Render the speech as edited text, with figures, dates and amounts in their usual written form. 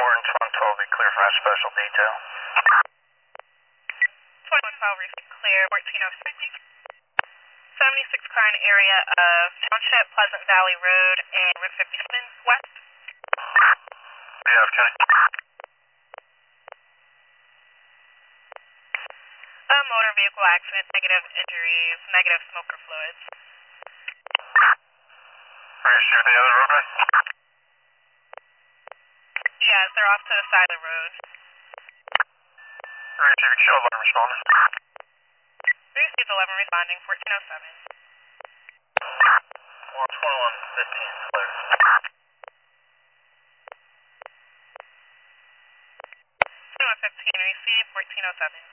Morton 112, be clear for our special detail. 2112, receive clear, 1406. 76 car in area of Township, Pleasant Valley Road, and Route 57 West. Yeah, Kenny. A motor vehicle accident, negative injuries, negative smoker fluids. Are you shooting the other roadway? Yes, they're off to the side of the road. Receiving show 11 responding. Received 11 responding, 1407. 121, 15, clear. 2115, received, 1407.